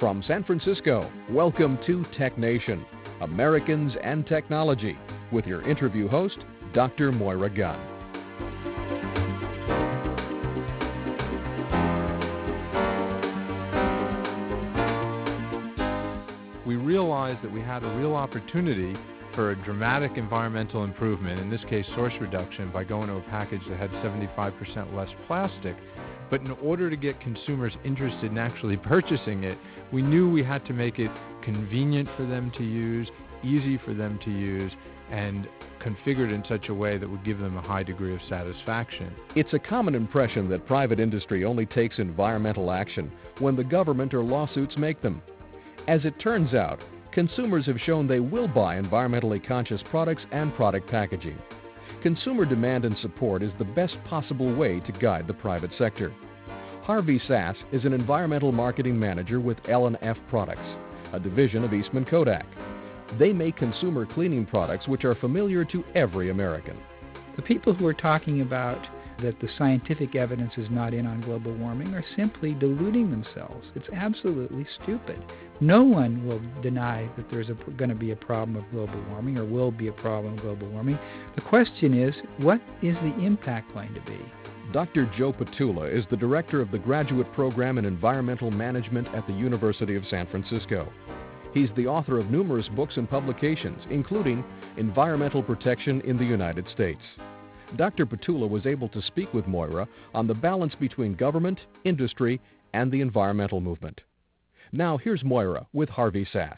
From San Francisco, welcome to Tech Nation, Americans and Technology, with your interview host, Dr. Moira Gunn. We realized that we had a real opportunity for a dramatic environmental improvement, in this case source reduction, by going to a package that had 75% less plastic. But in order to get consumers interested in actually purchasing it, we knew we had to make it convenient for them to use, easy for them to use, and configured in such a way that would give them a high degree of satisfaction. It's a common impression that private industry only takes environmental action when the government or lawsuits make them. As it turns out, consumers have shown they will buy environmentally conscious products and product packaging. Consumer demand and support is the best possible way to guide the private sector. Harvey Sass is an environmental marketing manager with L&F Products, a division of Eastman Kodak. They make consumer cleaning products which are familiar to every American. The people who are talking about that the scientific evidence is not in on global warming are simply deluding themselves. It's absolutely stupid. No one will deny that there's going to be a problem of global warming or will be a problem of global warming. The question is, what is the impact going to be? Dr. Joe Petula is the director of the Graduate Program in Environmental Management at the University of San Francisco. He's the author of numerous books and publications, including Environmental Protection in the United States. Dr. Petula was able to speak with Moira on the balance between government, industry, and the environmental movement. Now here's Moira with Harvey Sass.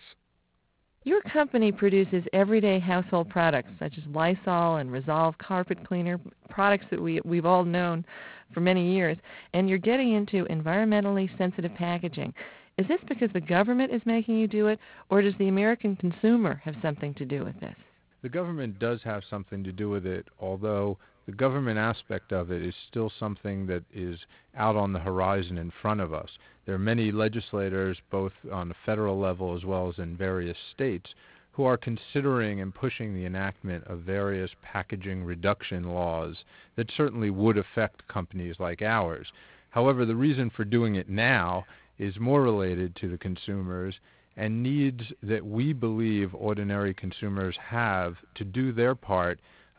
Your company produces everyday household products such as Lysol and Resolve carpet cleaner, products that we've all known for many years, and you're getting into environmentally sensitive packaging. Is this because the government is making you do it, or does the American consumer have something to do with this? The government does have something to do with it, although the government aspect of it is still something that is out on the horizon in front of us. There are many legislators, both on the federal level as well as in various states, who are considering and pushing the enactment of various packaging reduction laws that certainly would affect companies like ours. However, the reason for doing it now is more related to the consumers and needs that we believe ordinary consumers have to do their part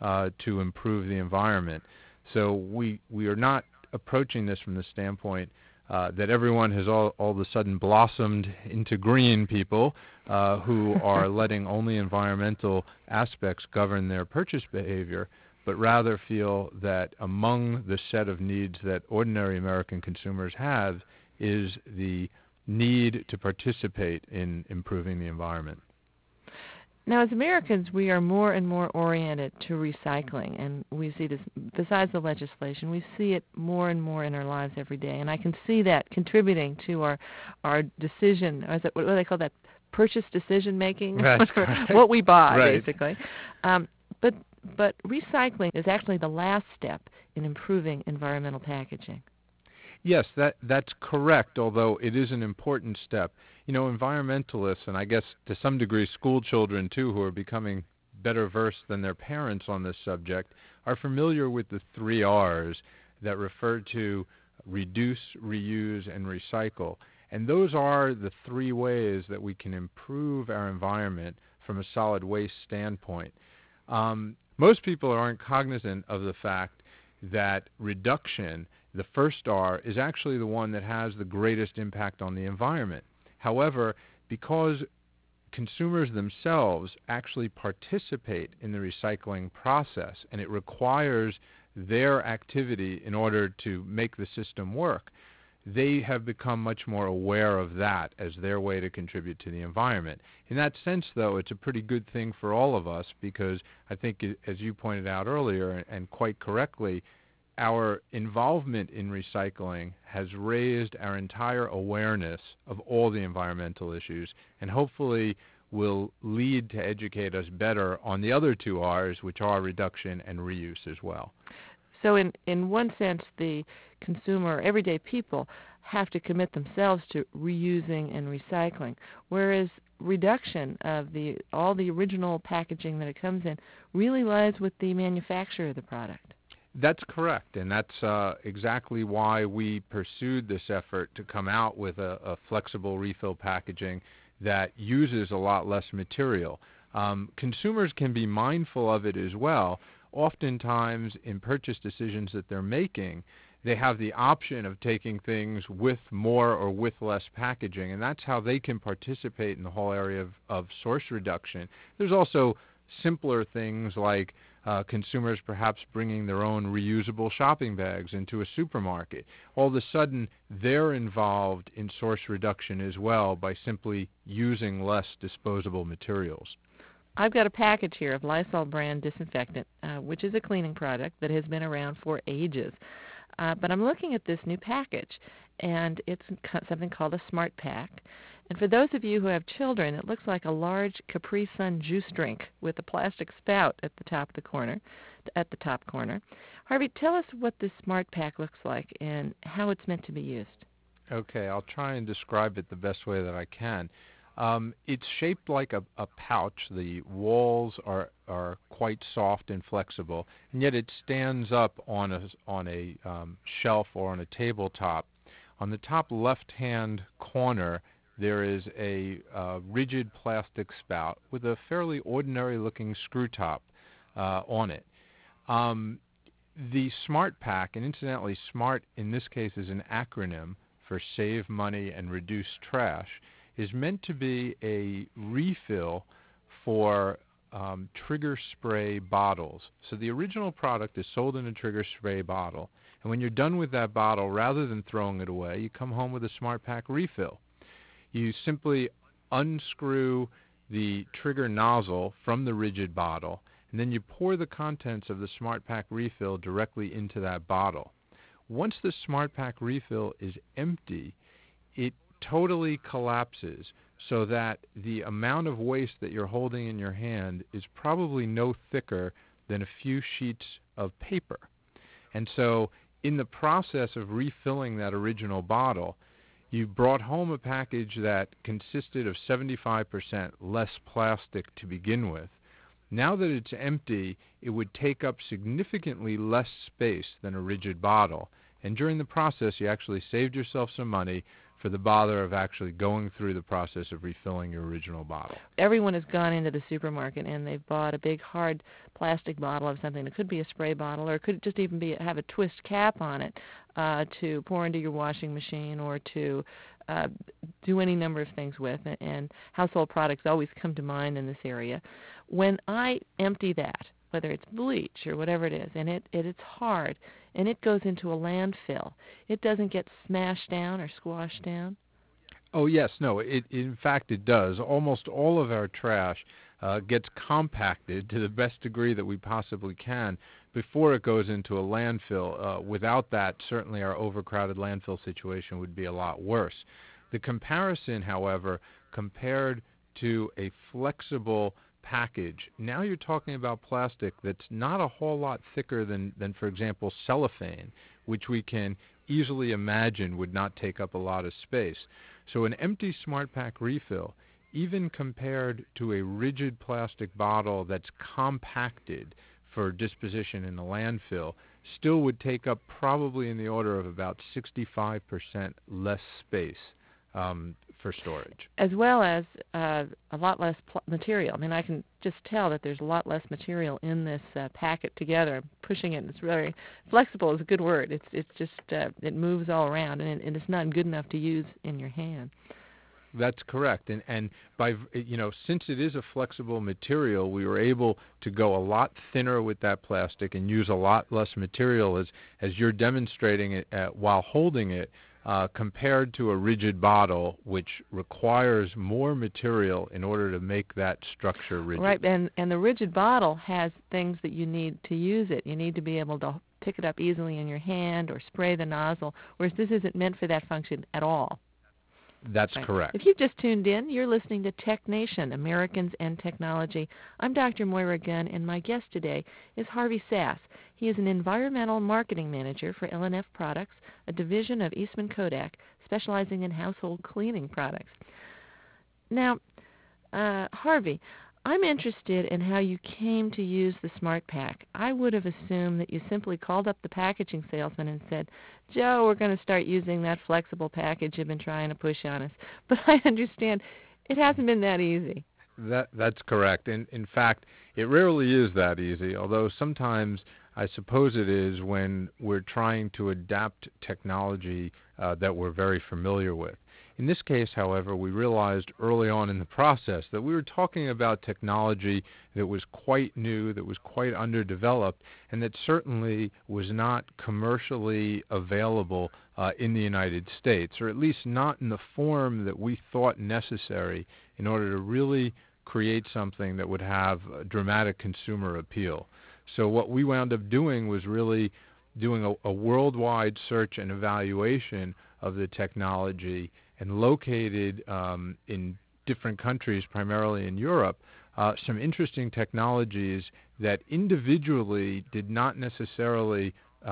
to improve the environment. So we are not approaching this from the standpoint that everyone has all of a sudden blossomed into green people who are letting only environmental aspects govern their purchase behavior, but rather feel that among the set of needs that ordinary American consumers have is the need to participate in improving the environment. Now, as Americans, we are more and more oriented to recycling, and we see this, besides the legislation, we see it more and more in our lives every day, and I can see that contributing to our decision, or what do they call that, purchase decision making? That's correct. What we buy, right. Basically. But recycling is actually the last step in improving environmental packaging. Yes, that's correct, although it is an important step. You know, environmentalists, and I guess to some degree school children too, who are becoming better versed than their parents on this subject, are familiar with the 3 R's that refer to reduce, reuse, and recycle. And those are the 3 ways that we can improve our environment from a solid waste standpoint. Most people aren't cognizant of the fact that reduction, the first R, is actually the one that has the greatest impact on the environment. However, because consumers themselves actually participate in the recycling process, and it requires their activity in order to make the system work, they have become much more aware of that as their way to contribute to the environment. In that sense, though, it's a pretty good thing for all of us because I think, as you pointed out earlier, and quite correctly, our involvement in recycling has raised our entire awareness of all the environmental issues and hopefully will lead to educate us better on the other 2 R's, which are reduction and reuse as well. So in one sense, the consumer, everyday people, have to commit themselves to reusing and recycling, whereas reduction of all the original packaging that it comes in really lies with the manufacturer of the product. That's correct, and that's exactly why we pursued this effort to come out with a flexible refill packaging that uses a lot less material. Consumers can be mindful of it as well. Oftentimes, in purchase decisions that they're making, they have the option of taking things with more or with less packaging, and that's how they can participate in the whole area of source reduction. There's also simpler things like consumers perhaps bringing their own reusable shopping bags into a supermarket. All of a sudden, they're involved in source reduction as well by simply using less disposable materials. I've got a package here of Lysol brand disinfectant, which is a cleaning product that has been around for ages. But I'm looking at this new package, and it's something called a Smart Pack. And for those of you who have children, it looks like a large Capri Sun juice drink with a plastic spout at the top corner. Harvey, tell us what this Smart Pack looks like and how it's meant to be used. Okay, I'll try and describe it the best way that I can. It's shaped like a pouch. The walls are quite soft and flexible, and yet it stands up on a shelf or on a tabletop. On the top left-hand corner, there is a rigid plastic spout with a fairly ordinary-looking screw top on it. The Smart Pack, and incidentally, SMART in this case is an acronym for Save Money and Reduce Trash, is meant to be a refill for trigger spray bottles. So the original product is sold in a trigger spray bottle, and when you're done with that bottle, rather than throwing it away, you come home with a Smart Pack refill. You simply unscrew the trigger nozzle from the rigid bottle, and then you pour the contents of the Smart Pack refill directly into that bottle. Once the Smart Pack refill is empty, it totally collapses so that the amount of waste that you're holding in your hand is probably no thicker than a few sheets of paper. And so in the process of refilling that original bottle, you brought home a package that consisted of 75% less plastic to begin with. Now that it's empty, it would take up significantly less space than a rigid bottle. And during the process, you actually saved yourself some money for the bother of actually going through the process of refilling your original bottle. Everyone has gone into the supermarket and they've bought a big hard plastic bottle of something. It could be a spray bottle, or it could just even be have a twist cap on it to pour into your washing machine or to do any number of things with. And household products always come to mind in this area. When I empty that, whether it's bleach or whatever it is, and it's hard, and it goes into a landfill, it doesn't get smashed down or squashed down? Oh, yes. No, in fact it does. Almost all of our trash gets compacted to the best degree that we possibly can before it goes into a landfill. Without that, certainly our overcrowded landfill situation would be a lot worse. The comparison, however, compared to a flexible package, now you're talking about plastic that's not a whole lot thicker than for example, cellophane, which we can easily imagine would not take up a lot of space. So an empty Smart Pack refill, even compared to a rigid plastic bottle that's compacted for disposition in a landfill, still would take up probably in the order of about 65% less space for storage. As well as a lot less material. I mean, I can just tell that there's a lot less material in this packet together. I'm pushing it, and it's very flexible is a good word. It's just, it moves all around, and it's not good enough to use in your hand. That's correct, and by since it is a flexible material, we were able to go a lot thinner with that plastic and use a lot less material as you're demonstrating it while holding it, compared to a rigid bottle, which requires more material in order to make that structure rigid. Right, and the rigid bottle has things that you need to use it. You need to be able to pick it up easily in your hand or spray the nozzle, whereas this isn't meant for that function at all. That's right. correct. If you've just tuned in, you're listening to Tech Nation, Americans and Technology. I'm Dr. Moira Gunn, and my guest today is Harvey Sass. He is an environmental marketing manager for L&F Products, a division of Eastman Kodak, specializing in household cleaning products. Now, Harvey, I'm interested in how you came to use the SmartPak. I would have assumed that you simply called up the packaging salesman and said, Joe, we're going to start using that flexible package you've been trying to push on us. But I understand it hasn't been that easy. That's correct. In fact, it rarely is that easy, although sometimes I suppose it is when we're trying to adapt technology that we're very familiar with. In this case, however, we realized early on in the process that we were talking about technology that was quite new, that was quite underdeveloped, and that certainly was not commercially available in the United States, or at least not in the form that we thought necessary in order to really create something that would have a dramatic consumer appeal. So what we wound up doing was really doing a worldwide search and evaluation of the technology, and located in different countries, primarily in Europe, some interesting technologies that individually did not necessarily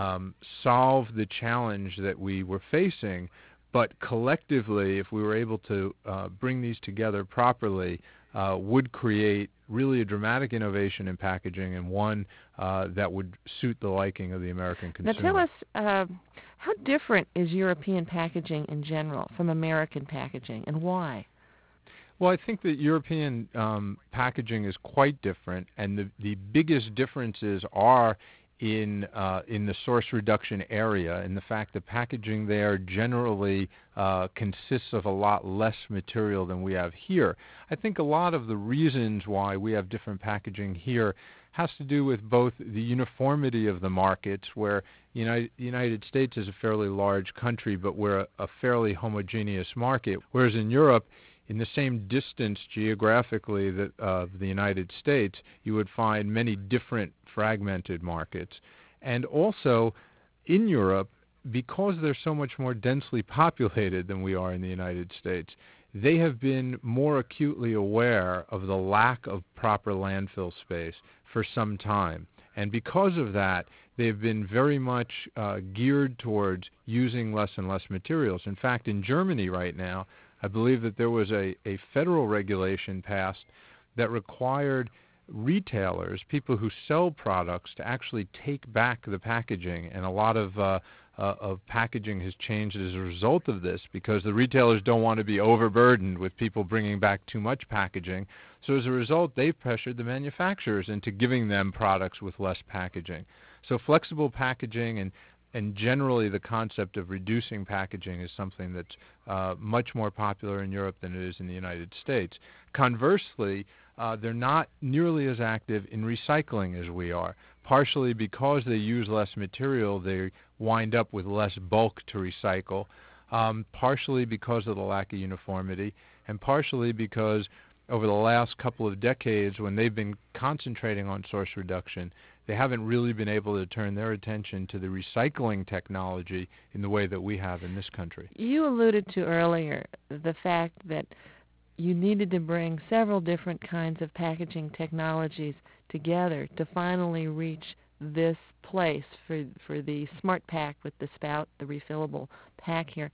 solve the challenge that we were facing, but collectively, if we were able to bring these together properly, would create really a dramatic innovation in packaging, and one that would suit the liking of the American consumer. Now tell us, how different is European packaging in general from American packaging, and why? Well, I think that European packaging is quite different, and the biggest differences are in the source reduction area, and the fact that packaging there generally consists of a lot less material than we have here. I think a lot of the reasons why we have different packaging here has to do with both the uniformity of the markets, where the United States is a fairly large country, but we're a fairly homogeneous market, whereas in Europe, in the same distance geographically of the United States, you would find many different fragmented markets. And also, in Europe, because they're so much more densely populated than we are in the United States, they have been more acutely aware of the lack of proper landfill space for some time. And because of that, they've been very much geared towards using less and less materials. In fact, in Germany right now, I believe that there was a federal regulation passed that required retailers, people who sell products, to actually take back the packaging, and a lot of packaging has changed as a result of this, because the retailers don't want to be overburdened with people bringing back too much packaging. So as a result, they've pressured the manufacturers into giving them products with less packaging. So flexible packaging and generally the concept of reducing packaging is something that's much more popular in Europe than it is in the United States. Conversely, they're not nearly as active in recycling as we are. Partially because they use less material, they wind up with less bulk to recycle, partially because of the lack of uniformity, and partially because over the last couple of decades, when they've been concentrating on source reduction, they haven't really been able to turn their attention to the recycling technology in the way that we have in this country. You alluded to earlier the fact that you needed to bring several different kinds of packaging technologies together to finally reach this place for the SmartPak with the spout, the refillable pack here.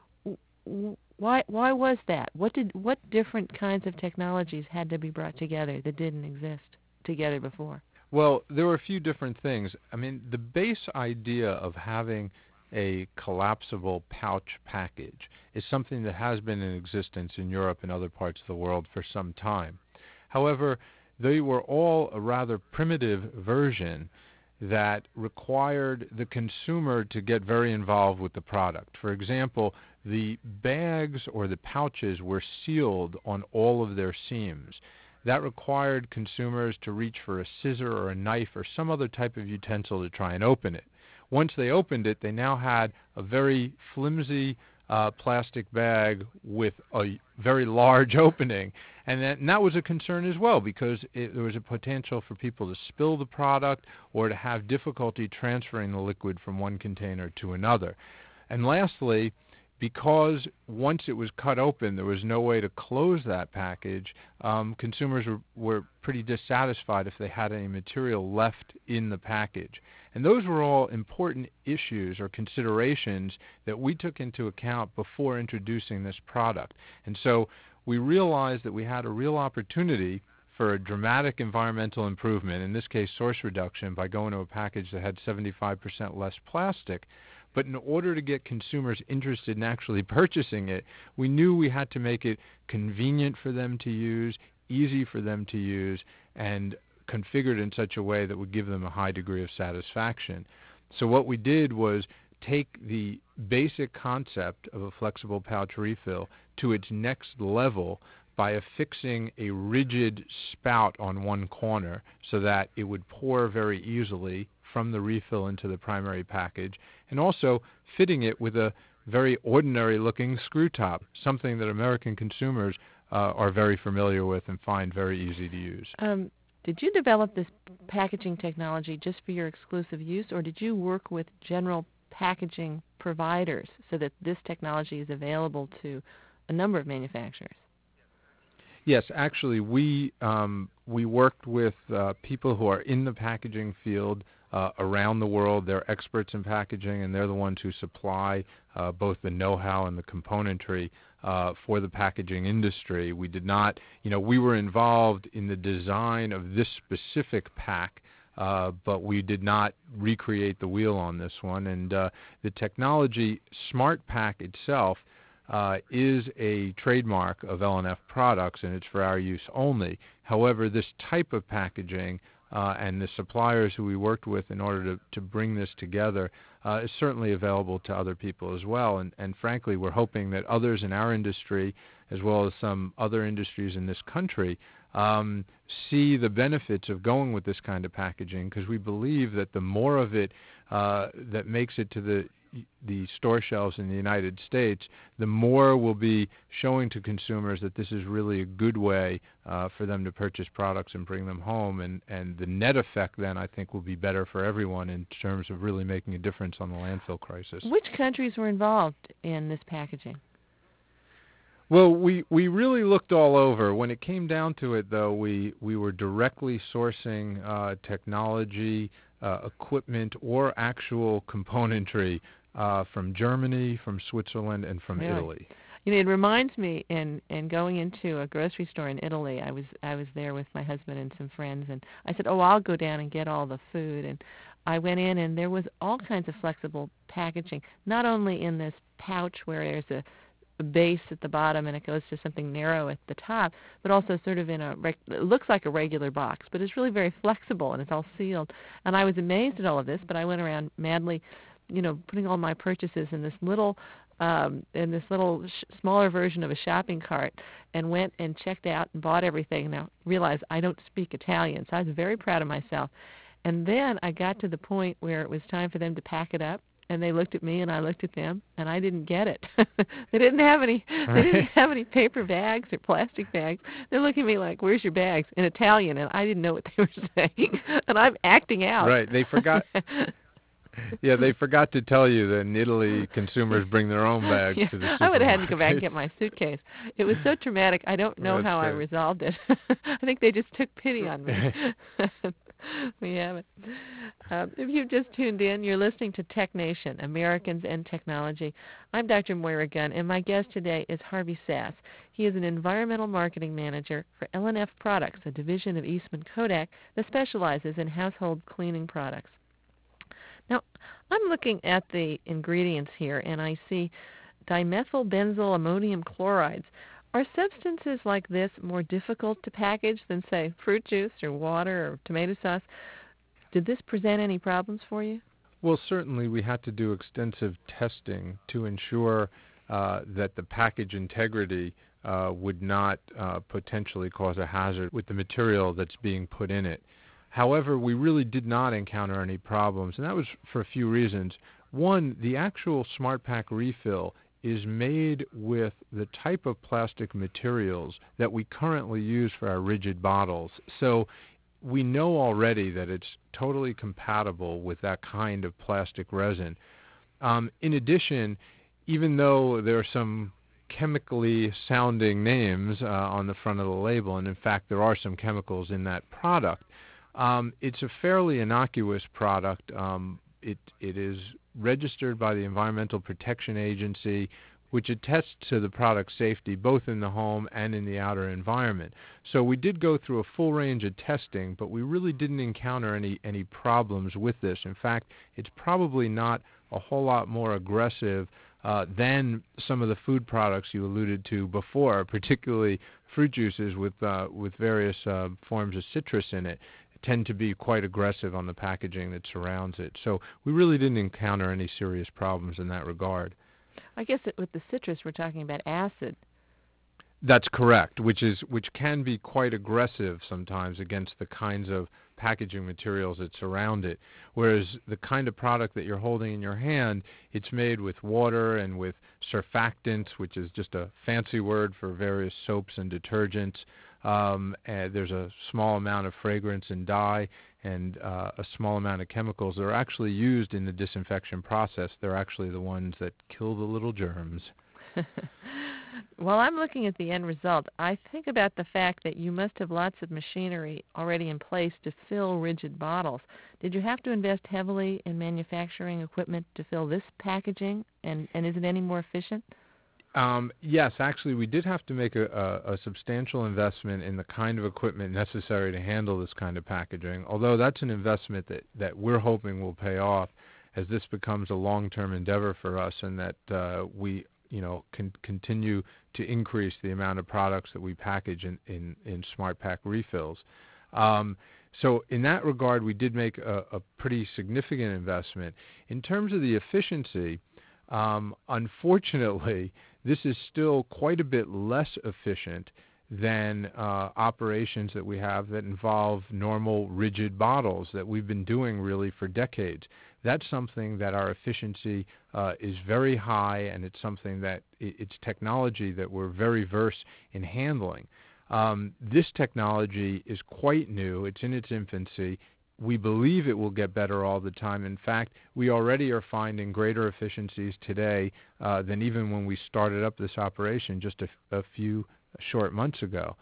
Why was that? What different kinds of technologies had to be brought together that didn't exist together before? Well, there were a few different things. I mean, the base idea of having a collapsible pouch package is something that has been in existence in Europe and other parts of the world for some time. However, they were all a rather primitive version that required the consumer to get very involved with the product. For example, the bags or the pouches were sealed on all of their seams. That required consumers to reach for a scissor or a knife or some other type of utensil to try and open it. Once they opened it, they now had a very flimsy plastic bag with a very large opening. And that was a concern as well, because there was a potential for people to spill the product or to have difficulty transferring the liquid from one container to another. And lastly, because once it was cut open, there was no way to close that package, consumers were pretty dissatisfied if they had any material left in the package. And those were all important issues or considerations that we took into account before introducing this product. And so we realized that we had a real opportunity for a dramatic environmental improvement, in this case source reduction, by going to a package that had 75% less plastic. But in order to get consumers interested in actually purchasing it, we knew we had to make it convenient for them to use, easy for them to use, and configured in such a way that would give them a high degree of satisfaction. So what we did was take the basic concept of a flexible pouch refill to its next level by affixing a rigid spout on one corner so that it would pour very easily from the refill into the primary package, and also fitting it with a very ordinary looking screw top, something that American consumers are very familiar with and find very easy to use. Did you develop this packaging technology just for your exclusive use, or did you work with general packaging providers so that this technology is available to a number of manufacturers? Yes, actually, we worked with people who are in the packaging field around the world. They're experts in packaging, and they're the ones who supply both the know-how and the componentry for the packaging industry. We did not, we were involved in the design of this specific pack, but we did not recreate the wheel on this one. And the technology, SmartPak itself, is a trademark of L&F products, and it's for our use only. However, this type of packaging and the suppliers who we worked with in order to bring this together is certainly available to other people as well. And frankly, we're hoping that others in our industry, as well as some other industries in this country, see the benefits of going with this kind of packaging, because we believe that the more of it that makes it to the store shelves in the United States, the more we'll be showing to consumers that this is really a good way for them to purchase products and bring them home. And the net effect then, I think, will be better for everyone in terms of really making a difference on the landfill crisis. Which countries were involved in this packaging? Well, we really looked all over. When it came down to it, though, we were directly sourcing technology, equipment, or actual componentry from Germany, from Switzerland, and from Italy. It reminds me in going into a grocery store in Italy. I was there with my husband and some friends, and I said, I'll go down and get all the food. And I went in, and there was all kinds of flexible packaging, not only in this pouch where there's a base at the bottom and it goes to something narrow at the top, but also sort of in it looks like a regular box, but it's really very flexible and it's all sealed. And I was amazed at all of this, but I went around madly putting all my purchases in this little smaller version of a shopping cart, and went and checked out and bought everything. Now, realized I don't speak Italian, so I was very proud of myself. And then I got to the point where it was time for them to pack it up, and they looked at me and I looked at them, and I didn't get it. They didn't have any paper bags or plastic bags. They're looking at me like, "Where's your bags?" in Italian, and I didn't know what they were saying. And I'm acting out. Right, they forgot. Yeah, they forgot to tell you that in Italy, consumers bring their own bags to the supermarket. I would have had to go back and get my suitcase. It was so traumatic. I don't know how I resolved it. I think they just took pity on me. We have it. If you've just tuned in, you're listening to Tech Nation, Americans and Technology. I'm Dr. Moira Gunn, and my guest today is Harvey Sass. He is an environmental marketing manager for L&F Products, a division of Eastman Kodak that specializes in household cleaning products. Now, I'm looking at the ingredients here, and I see dimethyl ammonium chlorides. Are substances like this more difficult to package than, say, fruit juice or water or tomato sauce? Did this present any problems for you? Well, certainly we had to do extensive testing to ensure that the package integrity would not potentially cause a hazard with the material that's being put in it. However, we really did not encounter any problems, and that was for a few reasons. One, the actual SmartPak refill is made with the type of plastic materials that we currently use for our rigid bottles. So we know already that it's totally compatible with that kind of plastic resin. In addition, even though there are some chemically sounding names on the front of the label, and in fact there are some chemicals in that product, it's a fairly innocuous product. It is registered by the Environmental Protection Agency, which attests to the product's safety both in the home and in the outer environment. So we did go through a full range of testing, but we really didn't encounter any problems with this. In fact, it's probably not a whole lot more aggressive than some of the food products you alluded to before, particularly fruit juices with various forms of citrus in it tend to be quite aggressive on the packaging that surrounds it. So we really didn't encounter any serious problems in that regard. I guess with the citrus, we're talking about acid. That's correct, which can be quite aggressive sometimes against the kinds of packaging materials that surround it. Whereas the kind of product that you're holding in your hand, it's made with water and with surfactants, which is just a fancy word for various soaps and detergents. And there's a small amount of fragrance and dye and a small amount of chemicals that are actually used in the disinfection process. They're actually the ones that kill the little germs. While I'm looking at the end result, I think about the fact that you must have lots of machinery already in place to fill rigid bottles. Did you have to invest heavily in manufacturing equipment to fill this packaging, and is it any more efficient? Yes, actually, we did have to make a substantial investment in the kind of equipment necessary to handle this kind of packaging, although that's an investment that we're hoping will pay off as this becomes a long-term endeavor for us, and that we can continue to increase the amount of products that we package in Smart Pack refills. So in that regard, we did make a pretty significant investment. In terms of the efficiency, unfortunately, this is still quite a bit less efficient than operations that we have that involve normal rigid bottles that we've been doing really for decades. That's something that our efficiency is very high, and it's something that it's technology that we're very versed in handling. This technology is quite new. It's in its infancy. We believe it will get better all the time. In fact, we already are finding greater efficiencies today than even when we started up this operation just a few short months ago.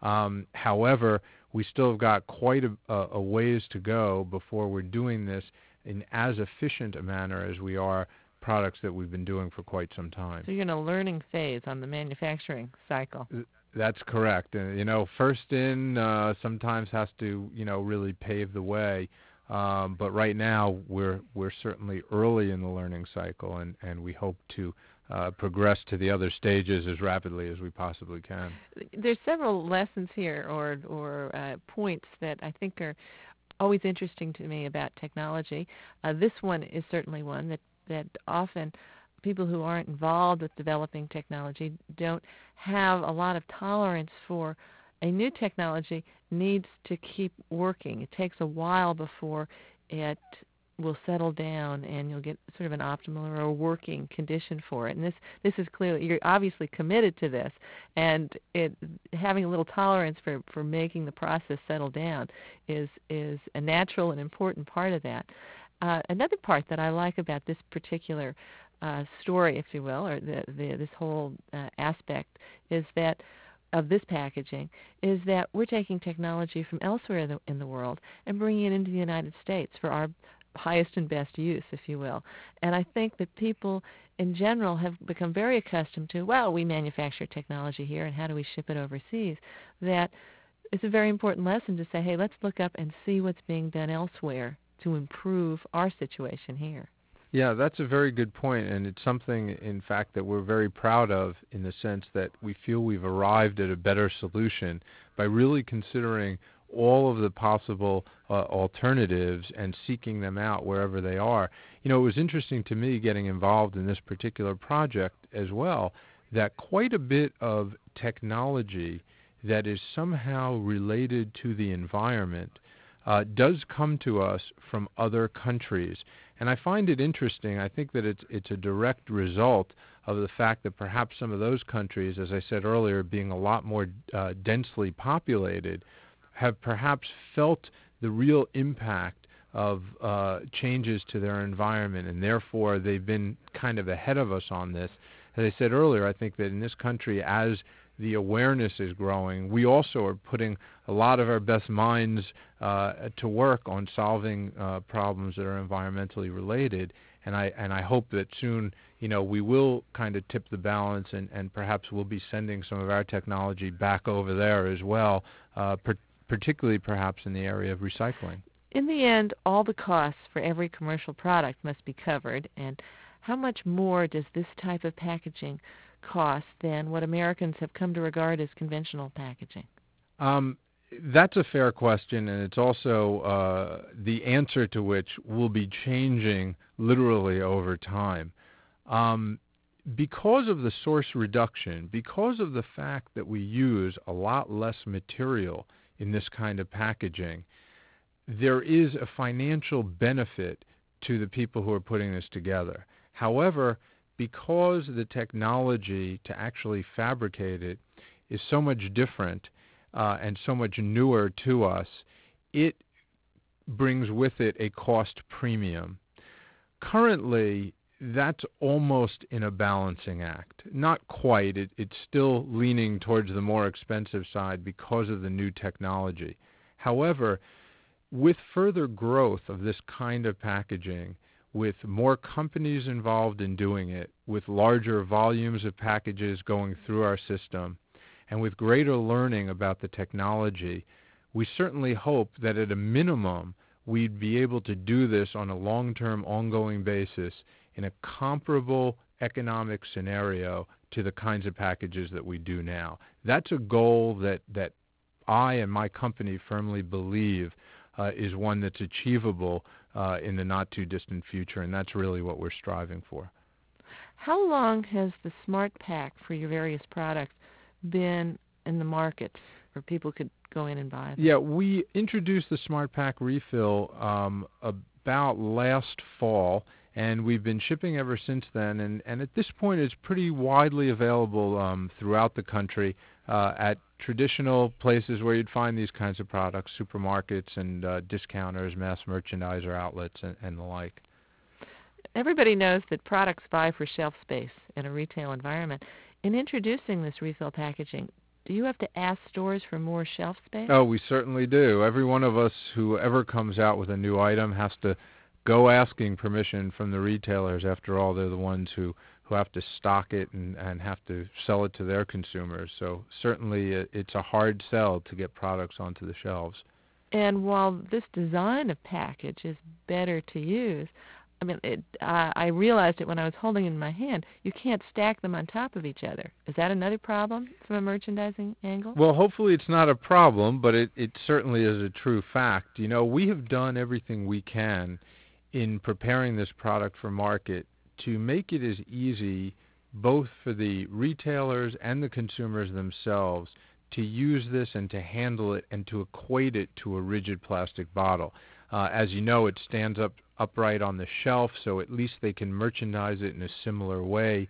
However, we still have got quite a ways to go before we're doing this in as efficient a manner as we are products that we've been doing for quite some time. So you're in a learning phase on the manufacturing cycle. That's correct. And, first in sometimes has to, really pave the way. But right now we're certainly early in the learning cycle, and we hope to progress to the other stages as rapidly as we possibly can. There's several lessons here or points that I think are always interesting to me about technology. This one is certainly one that often people who aren't involved with developing technology don't have a lot of tolerance for. A new technology needs to keep working. It takes a while before it will settle down and you'll get sort of an optimal or a working condition for it. And this is clearly, you're obviously committed to this, and having a little tolerance for making the process settle down is a natural and important part of that. Another part that I like about this particular story, if you will, or this whole aspect is that of this packaging is that we're taking technology from elsewhere in the world and bringing it into the United States for our highest and best use, if you will. And I think that people in general have become very accustomed to, well, we manufacture technology here and how do we ship it overseas, that it's a very important lesson to say, hey, let's look up and see what's being done elsewhere to improve our situation here. Yeah, that's a very good point, and it's something, in fact, that we're very proud of in the sense that we feel we've arrived at a better solution by really considering all of the possible alternatives and seeking them out wherever they are. It was interesting to me getting involved in this particular project as well, that quite a bit of technology that is somehow related to the environment does come to us from other countries. And I find it interesting. I think that it's a direct result of the fact that perhaps some of those countries, as I said earlier, being a lot more densely populated, have perhaps felt the real impact of changes to their environment, and therefore they've been kind of ahead of us on this. As I said earlier, I think that in this country, as the awareness is growing, we also are putting a lot of our best minds to work on solving problems that are environmentally related. and I hope that soon, we will kind of tip the balance, and perhaps we'll be sending some of our technology back over there as well, particularly perhaps in the area of recycling. In the end, all the costs for every commercial product must be covered, and how much more does this type of packaging cost than what Americans have come to regard as conventional packaging? That's a fair question, and it's also the answer to which will be changing literally over time. Because of the source reduction, because of the fact that we use a lot less material in this kind of packaging, there is a financial benefit to the people who are putting this together. However, because the technology to actually fabricate it is so much different and so much newer to us, it brings with it a cost premium. Currently, that's almost in a balancing act. Not quite. It's still leaning towards the more expensive side because of the new technology. However, with further growth of this kind of packaging, with more companies involved in doing it, with larger volumes of packages going through our system, and with greater learning about the technology, we certainly hope that at a minimum we'd be able to do this on a long-term, ongoing basis in a comparable economic scenario to the kinds of packages that we do now. That's a goal that I and my company firmly believe is one that's achievable in the not-too-distant future, and that's really what we're striving for. How long has the Smart Pack for your various products been in the market where people could go in and buy them? Yeah, we introduced the Smart Pack refill about last fall, and we've been shipping ever since then, and at this point it's pretty widely available throughout the country at traditional places where you'd find these kinds of products, supermarkets and discounters, mass merchandiser outlets, and the like. Everybody knows that products vie for shelf space in a retail environment. In introducing this refill packaging, do you have to ask stores for more shelf space? Oh, we certainly do. Every one of us who ever comes out with a new item has to go asking permission from the retailers. After all, they're the ones who have to stock it and have to sell it to their consumers. So certainly it's a hard sell to get products onto the shelves. And while this design of package is better to use, I mean, I realized it when I was holding it in my hand. You can't stack them on top of each other. Is that another problem from a merchandising angle? Well, hopefully it's not a problem, but it certainly is a true fact. We have done everything we can in preparing this product for market to make it as easy both for the retailers and the consumers themselves to use this and to handle it and to equate it to a rigid plastic bottle. As you know, it stands upright on the shelf, so at least they can merchandise it in a similar way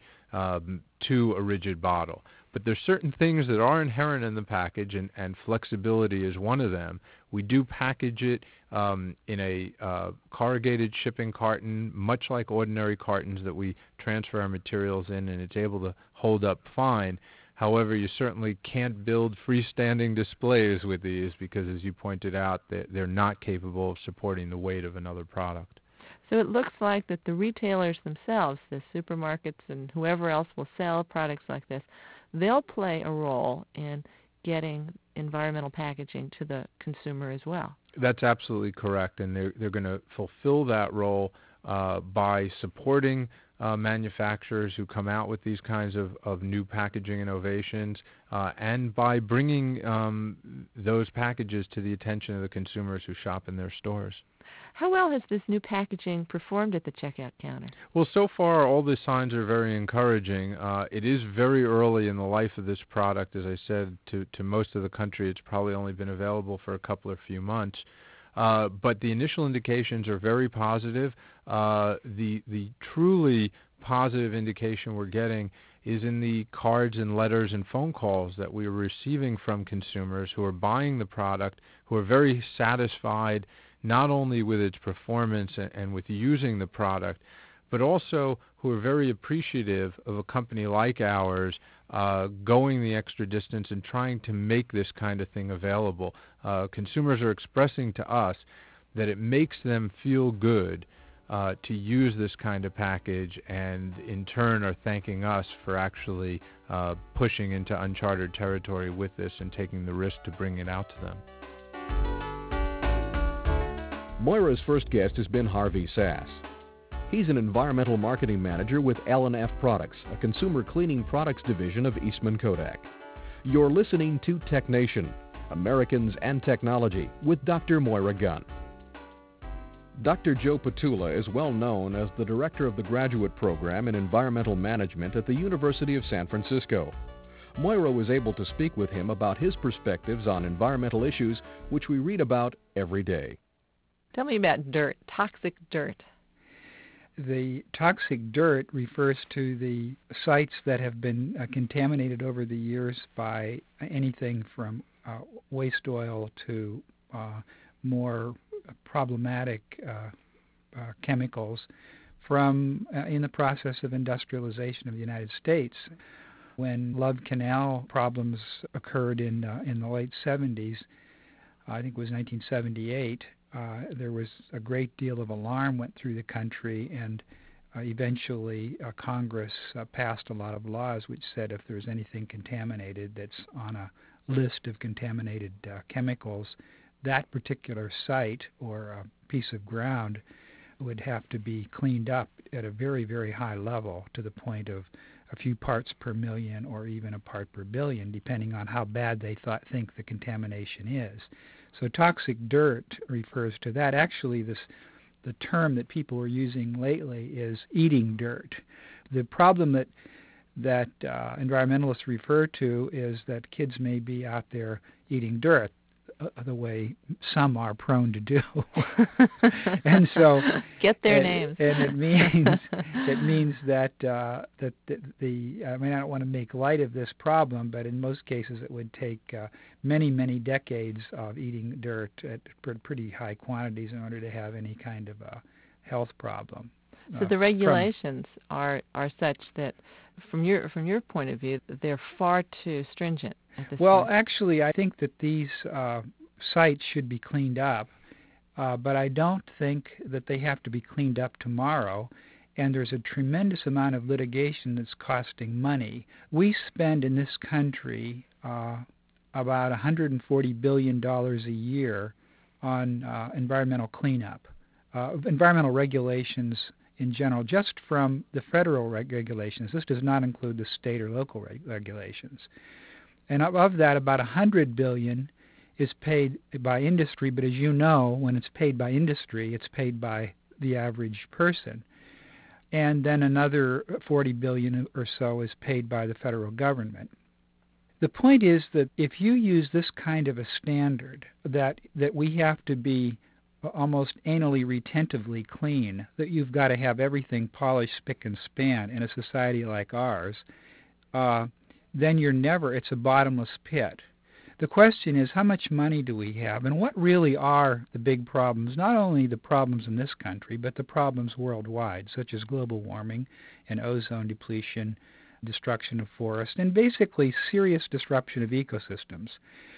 to a rigid bottle. But there's certain things that are inherent in the package, and flexibility is one of them. We do package it in a corrugated shipping carton, much like ordinary cartons that we transfer our materials in, and it's able to hold up fine. However, you certainly can't build freestanding displays with these because, as you pointed out, they're not capable of supporting the weight of another product. So it looks like that the retailers themselves, the supermarkets and whoever else will sell products like this, they'll play a role in getting environmental packaging to the consumer as well. That's absolutely correct, and they're going to fulfill that role by supporting manufacturers who come out with these kinds of new packaging innovations and by bringing those packages to the attention of the consumers who shop in their stores. How well has this new packaging performed at the checkout counter? Well, so far all the signs are very encouraging. It is very early in the life of this product. As I said, to most of the country it's probably only been available for a couple or few months. But the initial indications are very positive. The truly positive indication we're getting is in the cards and letters and phone calls that we are receiving from consumers who are buying the product, who are very satisfied not only with its performance and with using the product, but also who are very appreciative of a company like ours going the extra distance and trying to make this kind of thing available. Consumers are expressing to us that it makes them feel good to use this kind of package, and in turn are thanking us for actually pushing into uncharted territory with this and taking the risk to bring it out to them. Moira's first guest has been Harvey Sass. He's an environmental marketing manager with L&F Products, a consumer cleaning products division of Eastman Kodak. You're listening to Tech Nation, Americans and Technology, with Dr. Moira Gunn. Dr. Joe Petula is well known as the director of the graduate program in environmental management at the University of San Francisco. Moira was able to speak with him about his perspectives on environmental issues, which we read about every day. Tell me about dirt, toxic dirt. The toxic dirt refers to the sites that have been contaminated over the years by anything from waste oil to more problematic chemicals from in the process of industrialization of the United States. When Love Canal problems occurred in the late 70s, I think it was 1978, there was a great deal of alarm went through the country, and eventually Congress passed a lot of laws which said if there's anything contaminated that's on a list of contaminated chemicals, that particular site or a piece of ground would have to be cleaned up at a very, very high level, to the point of a few parts per million or even a part per billion, depending on how bad they think the contamination is. So toxic dirt refers to that. Actually, the term that people are using lately is eating dirt. The problem that environmentalists refer to is that kids may be out there eating dirt, the way some are prone to do. And so get their names. And it means that I mean, I don't want to make light of this problem, but in most cases it would take many, many decades of eating dirt at pretty high quantities in order to have any kind of a health problem. So the regulations are such that, from your point of view, they're far too stringent at this point. Actually, I think that these sites should be cleaned up, but I don't think that they have to be cleaned up tomorrow. And there's a tremendous amount of litigation that's costing money. We spend in this country about $140 billion a year on environmental cleanup, environmental regulations in general, just from the federal regulations. This does not include the state or local regulations. And of that, about $100 billion is paid by industry, but as you know, when it's paid by industry, it's paid by the average person. And then another $40 billion or so is paid by the federal government. The point is that if you use this kind of a standard, that we have to be almost anally retentively clean, that you've got to have everything polished, spick and span in a society like ours, then it's a bottomless pit. The question is, how much money do we have, and what really are the big problems, not only the problems in this country, but the problems worldwide, such as global warming and ozone depletion, destruction of forests, and basically serious disruption of ecosystems.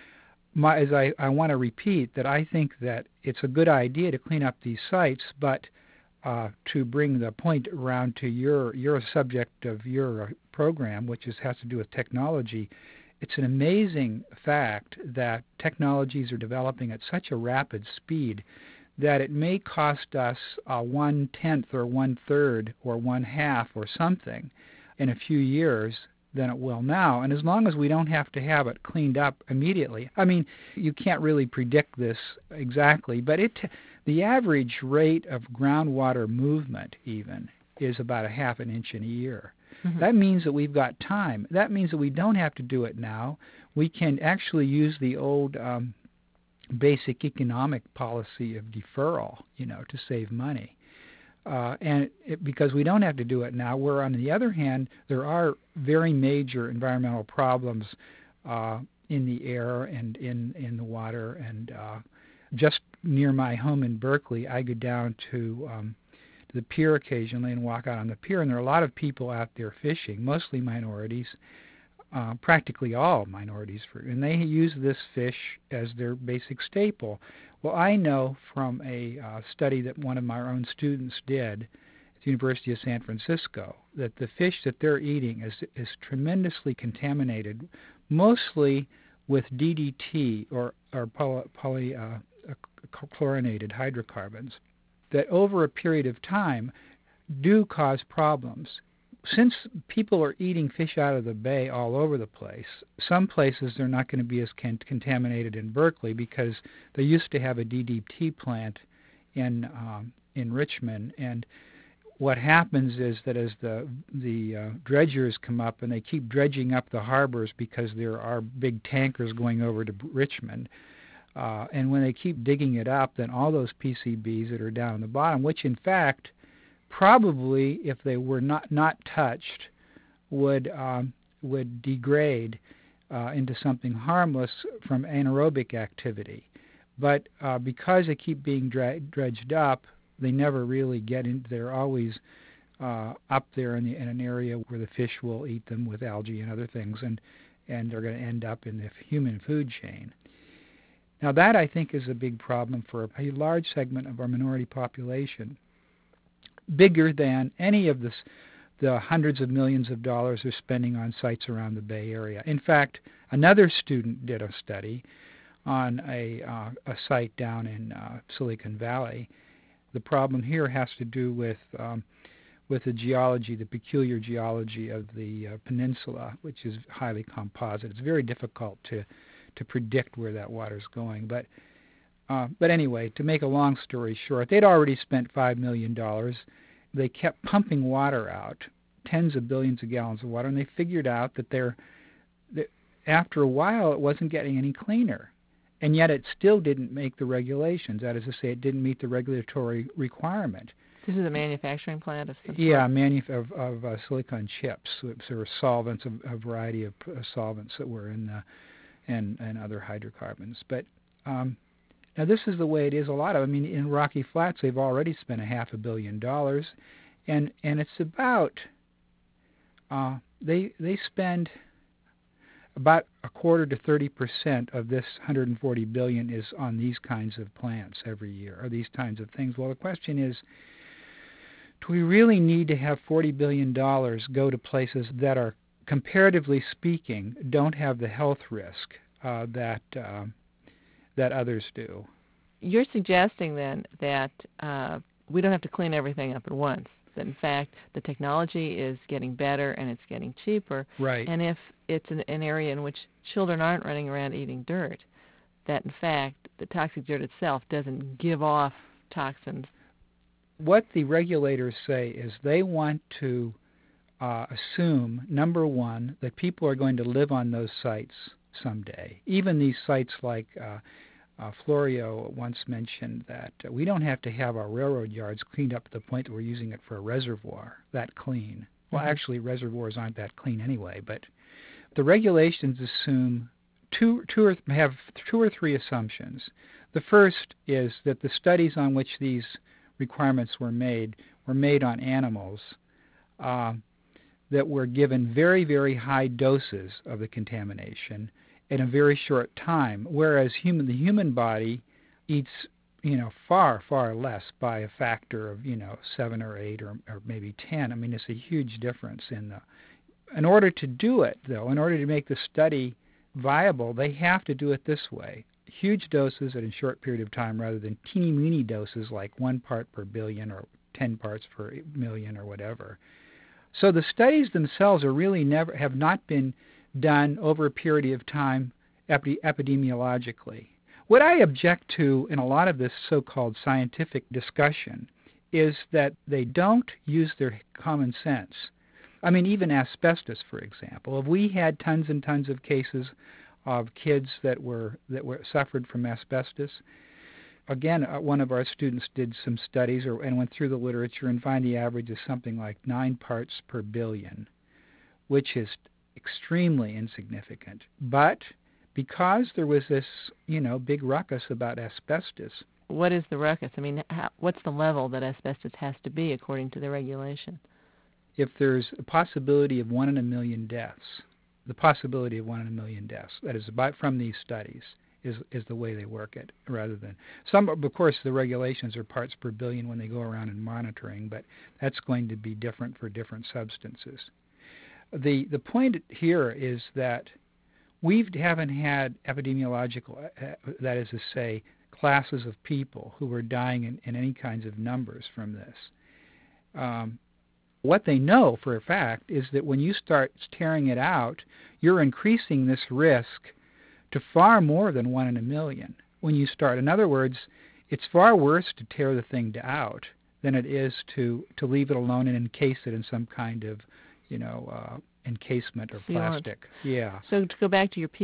I want to repeat that I think that it's a good idea to clean up these sites, but to bring the point around to your subject of your program, which has to do with technology, it's an amazing fact that technologies are developing at such a rapid speed that it may cost us 1/10 or 1/3 or 1/2 or something in a few years than it will now. And as long as we don't have to have it cleaned up immediately, I mean, you can't really predict this exactly, but the average rate of groundwater movement even is about a half an inch in a year. Mm-hmm. That means that we've got time. That means that we don't have to do it now. We can actually use the old basic economic policy of deferral, to save money. Because we don't have to do it now, where on the other hand, there are very major environmental problems in the air and in the water. And just near my home in Berkeley, I go down to the pier occasionally and walk out on the pier, and there are a lot of people out there fishing, mostly minorities, practically all minorities, and they use this fish as their basic staple. Well, I know from a study that one of my own students did at the University of San Francisco that the fish that they're eating is tremendously contaminated, mostly with DDT or polychlorinated hydrocarbons, that over a period of time do cause problems. Since people are eating fish out of the bay all over the place, some places they're not going to be as contaminated in Berkeley because they used to have a DDT plant in Richmond, and what happens is that as the dredgers come up and they keep dredging up the harbors because there are big tankers going over to Richmond, and when they keep digging it up, then all those PCBs that are down on the bottom, which in fact probably, if they were not touched, would degrade into something harmless from anaerobic activity. But because they keep being dredged up, they never really get in. They're always up there in an area where the fish will eat them with algae and other things, and they're going to end up in the human food chain. Now that, I think, is a big problem for a large segment of our minority population, bigger than any of the hundreds of millions of dollars they're spending on sites around the Bay Area. In fact, another student did a study on a site down in Silicon Valley. The problem here has to do with the geology, the peculiar geology of the peninsula, which is highly composite. It's very difficult to predict where that water's going. But anyway, to make a long story short, they'd already spent $5 million. They kept pumping water out, tens of billions of gallons of water, and they figured out that after a while it wasn't getting any cleaner. And yet it still didn't make the regulations. That is to say, it didn't meet the regulatory requirement. This is a manufacturing plant of some sort? Yeah, of silicon chips. There were solvents, a variety of solvents that were in and other hydrocarbons. But now this is the way it is. In Rocky Flats they've already spent $500 million, and it's about they spend about a quarter to 30% of this $140 billion is on these kinds of plants every year, or these kinds of things. Well, the question is, do we really need to have $40 billion go to places that are, comparatively speaking, don't have the health risk that others do? You're suggesting then that we don't have to clean everything up at once. That in fact the technology is getting better and it's getting cheaper. Right. And if it's an area in which children aren't running around eating dirt, that in fact the toxic dirt itself doesn't give off toxins. What the regulators say is they want to assume, number one, that people are going to live on those sites someday. Even these sites like Florio once mentioned that we don't have to have our railroad yards cleaned up to the point that we're using it for a reservoir, that clean. Well, actually, reservoirs aren't that clean anyway, but the regulations assume have two or three assumptions. The first is that the studies on which these requirements were made on animals that were given very, very high doses of the contamination in a very short time, whereas the human body eats, far, far less by a factor of, 7 or 8 or maybe 10. It's a huge difference in order to do it, though, in order to make the study viable, they have to do it this way. Huge doses at a short period of time rather than teeny-weeny doses like 1 part per billion or 10 parts per million or whatever. So the studies themselves are really have not been done over a period of time epidemiologically. What I object to in a lot of this so-called scientific discussion is that they don't use their common sense. Even asbestos, for example. If we had tons and tons of cases of kids that suffered from asbestos, again, one of our students did some studies and went through the literature and find the average is something like 9 parts per billion, which is extremely insignificant. But because there was this, big ruckus about asbestos. What is the ruckus? What's the level that asbestos has to be according to the regulation? If there's a possibility of 1 in a million deaths, the possibility of 1 in a million deaths. That is from these studies is the way they work it, rather than some. Of course, the regulations are parts per billion when they go around and monitoring, but that's going to be different for different substances. The point here is that we haven't had epidemiological, that is to say, classes of people who were dying in any kinds of numbers from this. What they know for a fact is that when you start tearing it out, you're increasing this risk to far more than 1 in a million when you start. In other words, it's far worse to tear the thing out than it is to leave it alone and encase it in some kind of, encasement or plastic. Yeah. So to go back to your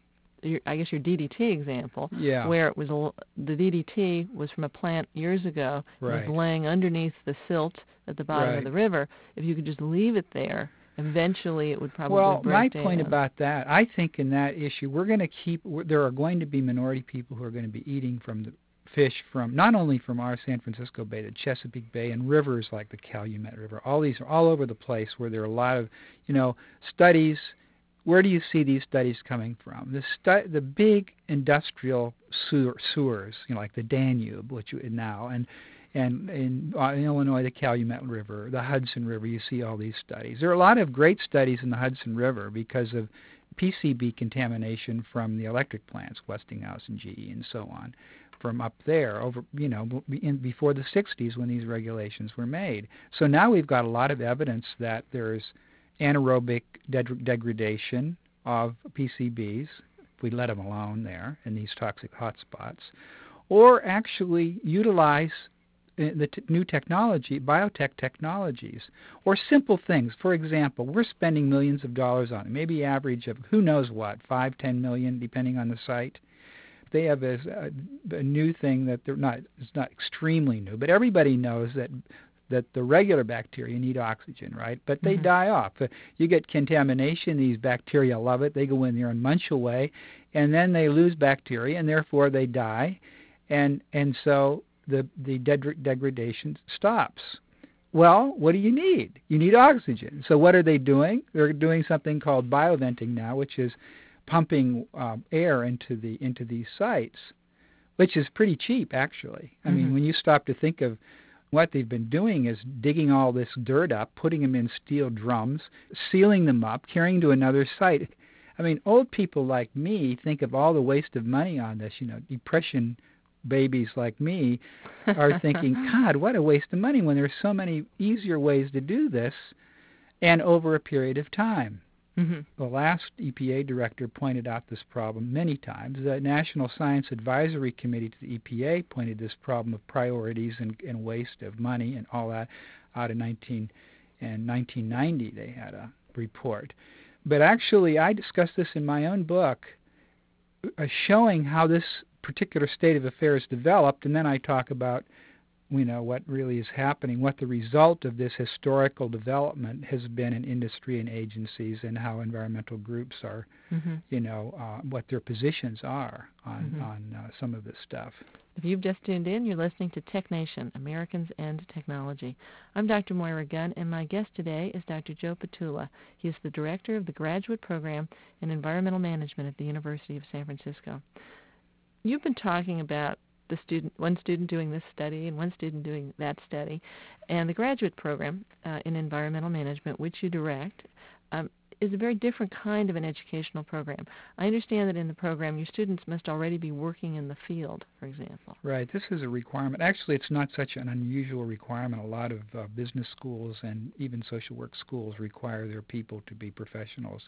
I guess your DDT example, where it was the DDT was from a plant years ago, right, was laying underneath the silt at the bottom of the river. If you could just leave it there, eventually it would probably break down. My point about that, I think in that issue, there are going to be minority people who are going to be eating from the fish from, not only from our San Francisco Bay, the Chesapeake Bay, and rivers like the Calumet River. All these are all over the place where there are a lot of, studies. Where do you see these studies coming from? The big industrial sewers, like the Danube, which now, and in Illinois, the Calumet River, the Hudson River, you see all these studies. There are a lot of great studies in the Hudson River because of PCB contamination from the electric plants, Westinghouse and GE and so on, from up there over, before the 60s when these regulations were made. So now we've got a lot of evidence that there's anaerobic degradation of PCBs, if we let them alone there in these toxic hotspots, or actually utilize the new technology, biotech technologies, or simple things. For example, we're spending millions of dollars on it, maybe average of who knows what, 5-10 million, depending on the site. They have a new thing that it's not extremely new, but everybody knows that the regular bacteria need oxygen, right? But they die off. You get contamination, these bacteria love it. They go in there and munch away, and then they lose bacteria, and therefore they die. And so the degradation stops. Well, what do you need? You need oxygen. So what are they doing? They're doing something called bioventing now, which is pumping air into these sites, which is pretty cheap, actually. I mean, when you stop to think of what they've been doing is digging all this dirt up, putting them in steel drums, sealing them up, carrying to another site. I mean, old people like me think of all the waste of money on this. Depression babies like me are thinking, God, what a waste of money when there's so many easier ways to do this and over a period of time. The last EPA director pointed out this problem many times. The National Science Advisory Committee to the EPA pointed this problem of priorities and waste of money and all that out in 1990. They had a report. But actually, I discussed this in my own book, showing how this particular state of affairs developed, and then I talk about what really is happening, what the result of this historical development has been in industry and agencies, and how environmental groups are, what their positions are on some of this stuff. If you've just tuned in, you're listening to Tech Nation, Americans and Technology. I'm Dr. Moira Gunn, and my guest today is Dr. Joe Petula. He is the director of the graduate program in environmental management at the University of San Francisco. You've been talking about one student doing this study and one student doing that study, and the graduate program in environmental management, which you direct, is a very different kind of an educational program. I understand that in the program your students must already be working in the field, for example. Right. This is a requirement. Actually, it's not such an unusual requirement. A lot of business schools and even social work schools require their people to be professionals.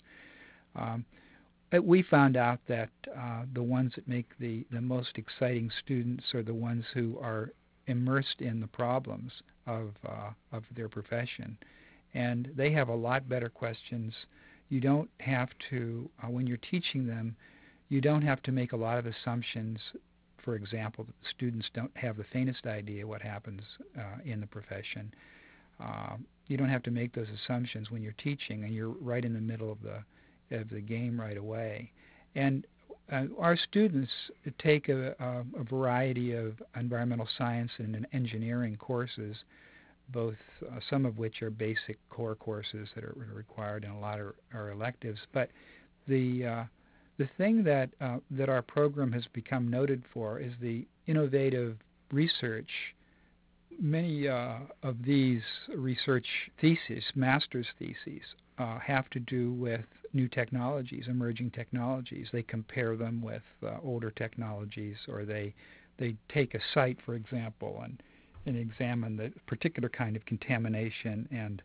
We found out that the ones that make the most exciting students are the ones who are immersed in the problems of their profession. And they have a lot better questions. You don't have to, when you're teaching them, you don't have to make a lot of assumptions. For example, that the students don't have the faintest idea what happens in the profession. You don't have to make those assumptions when you're teaching, and you're right in the middle of the game right away. And our students take a variety of environmental science and engineering courses, both some of which are basic core courses that are required, and a lot are electives. But the thing that our program has become noted for is the innovative research. Many of these research theses, master's theses, have to do with new technologies, emerging technologies. They compare them with older technologies, or they take a site, for example, and examine the particular kind of contamination, and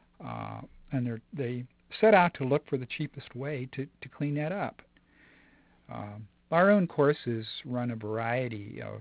they set out to look for the cheapest way to clean that up. Our own courses run a variety of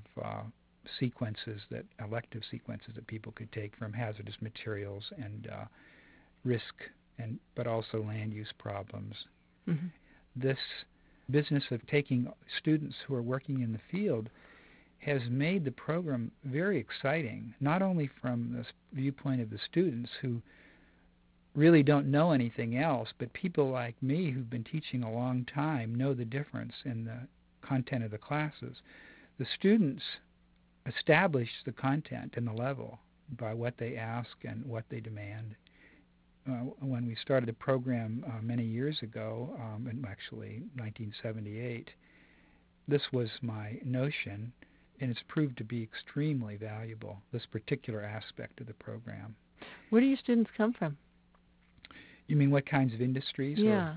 elective sequences that people could take, from hazardous materials and risk, but also land use problems. Mm-hmm. This business of taking students who are working in the field has made the program very exciting, not only from the viewpoint of the students who really don't know anything else, but people like me who've been teaching a long time know the difference in the content of the classes. The students establish the content and the level by what they ask and what they demand. When we started the program many years ago, actually 1978, this was my notion, and it's proved to be extremely valuable, this particular aspect of the program. Where do your students come from? You mean what kinds of industries? Yeah.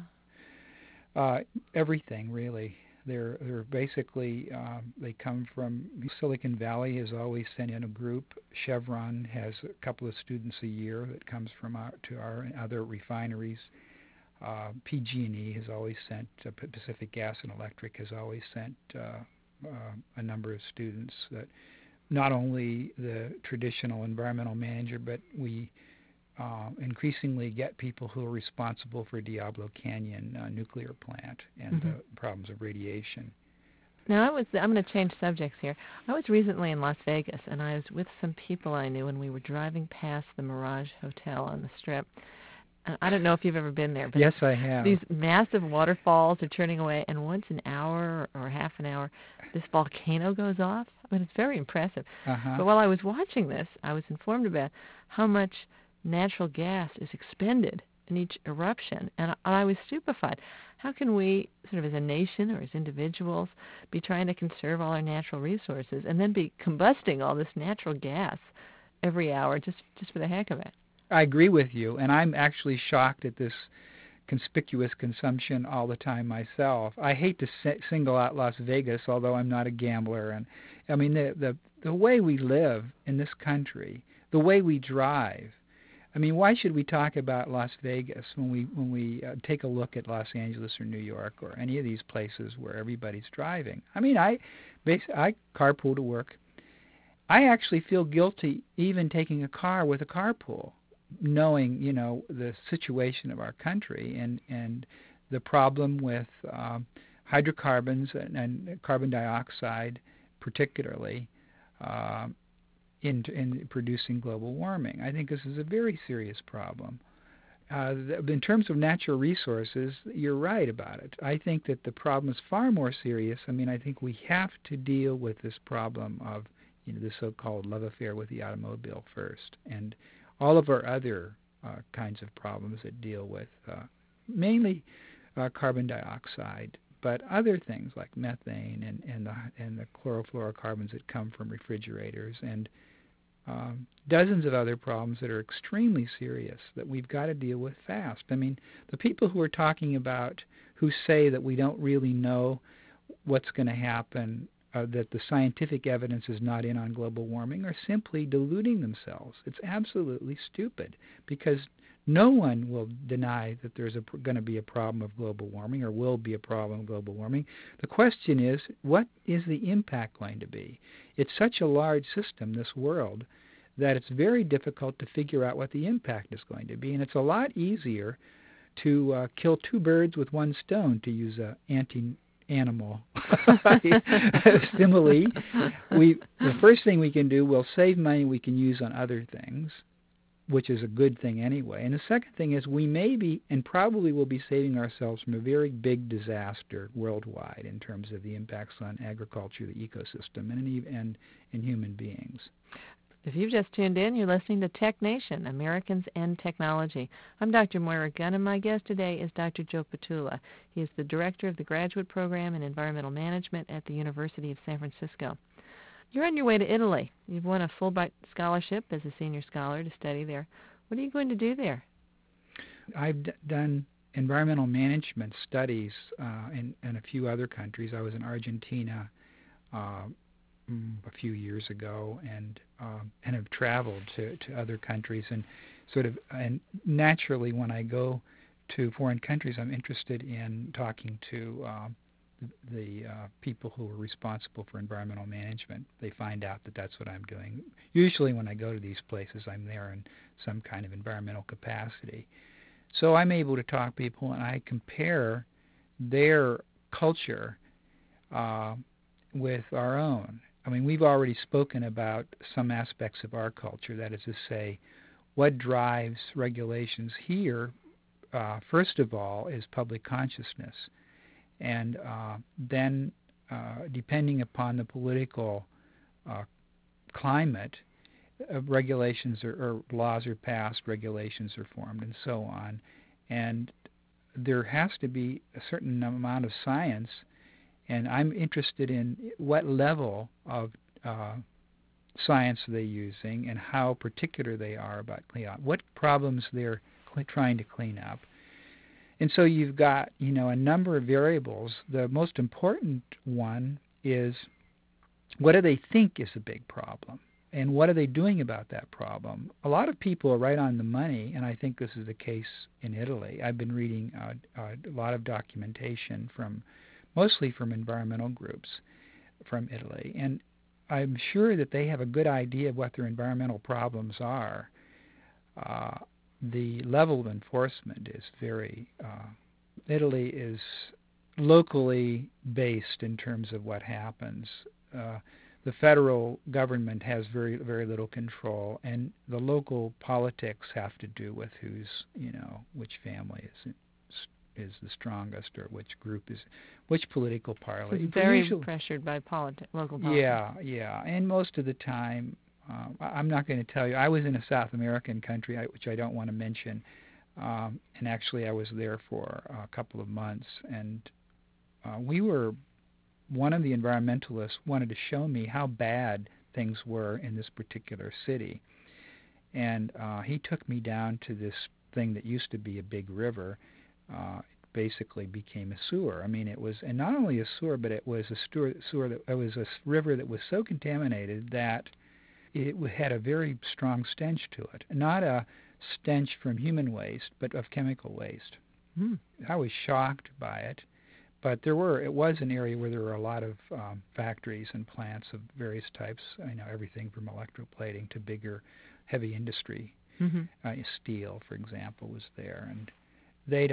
Everything, really. They're basically, they come from Silicon Valley has always sent in a group. Chevron has a couple of students a year that comes from to our other refineries. PG&E has always sent, Pacific Gas and Electric has always sent a number of students. That not only the traditional environmental manager, but we increasingly get people who are responsible for Diablo Canyon nuclear plant and the problems of radiation. Now, I'm going to change subjects here. I was recently in Las Vegas, and I was with some people I knew, and we were driving past the Mirage Hotel on the Strip. I don't know if you've ever been there, but yes, I have. These massive waterfalls are turning away, and once an hour or half an hour, this volcano goes off. I mean, it's very impressive. Uh-huh. But while I was watching this, I was informed about how much natural gas is expended in each eruption, and I was stupefied. How can we, sort of as a nation or as individuals, be trying to conserve all our natural resources and then be combusting all this natural gas every hour just for the heck of it? I agree with you, and I'm actually shocked at this conspicuous consumption all the time myself. I hate to single out Las Vegas, although I'm not a gambler, and I mean the way we live in this country, the way we drive. I mean, why should we talk about Las Vegas when we take a look at Los Angeles or New York or any of these places where everybody's driving? I mean, I carpool to work. I actually feel guilty even taking a car with a carpool, knowing, the situation of our country and the problem with hydrocarbons and carbon dioxide particularly in producing global warming. I think this is a very serious problem. In terms of natural resources, you're right about it. I think that the problem is far more serious. I mean, I think we have to deal with this problem of the so-called love affair with the automobile first, and all of our other kinds of problems that deal with mainly carbon dioxide, but other things like methane and the chlorofluorocarbons that come from refrigerators, and dozens of other problems that are extremely serious that we've got to deal with fast. I mean, the people who are talking about, who say that we don't really know what's going to happen, that the scientific evidence is not in on global warming, are simply deluding themselves. It's absolutely stupid, because no one will deny that there's going to be a problem of global warming or will be a problem of global warming. The question is, what is the impact going to be? It's such a large system, this world, that it's very difficult to figure out what the impact is going to be. And it's a lot easier to kill two birds with one stone, to use an anti-animal simile. The first thing we can do, we'll save money we can use on other things, which is a good thing anyway. And the second thing is, we may be and probably will be saving ourselves from a very big disaster worldwide in terms of the impacts on agriculture, the ecosystem, and human beings. If you've just tuned in, you're listening to Tech Nation, Americans and Technology. I'm Dr. Moira Gunn, and my guest today is Dr. Joe Petula. He is the director of the graduate program in environmental management at the University of San Francisco. You're on your way to Italy. You've won a Fulbright scholarship as a senior scholar to study there. What are you going to do there? I've done environmental management studies in a few other countries. I was in Argentina a few years ago, and have traveled to other countries, and naturally when I go to foreign countries, I'm interested in talking to the people who are responsible for environmental management. They find out that that's what I'm doing. Usually when I go to these places, I'm there in some kind of environmental capacity. So I'm able to talk to people, and I compare their culture with our own. I mean, we've already spoken about some aspects of our culture, that is to say, what drives regulations here, first of all, is public consciousness. And then, depending upon the political climate, regulations or laws are passed, regulations are formed, and so on. And there has to be a certain amount of science, and I'm interested in what level of science they're using and how particular they are about what problems they're trying to clean up. And so you've got, a number of variables. The most important one is, what do they think is a big problem? And what are they doing about that problem? A lot of people are right on the money, and I think this is the case in Italy. I've been reading a lot of documentation mostly from environmental groups from Italy, and I'm sure that they have a good idea of what their environmental problems are. The level of enforcement is very... Italy is locally based in terms of what happens. The federal government has very, very little control, and the local politics have to do with which family is the strongest, or which political party. So it's very pressured by local politics. Yeah, and most of the time, I'm not going to tell you. I was in a South American country, which I don't want to mention, and actually I was there for a couple of months, and one of the environmentalists wanted to show me how bad things were in this particular city, and he took me down to this thing that used to be a big river. It basically became a sewer. I mean, it was, and not only a sewer, but it was it was a river that was so contaminated that it had a very strong stench to it. Not a stench from human waste, but of chemical waste. I was shocked by it, but it was an area where there were a lot of factories and plants of various types. Everything from electroplating to bigger, heavy industry. Steel, for example, was there, and they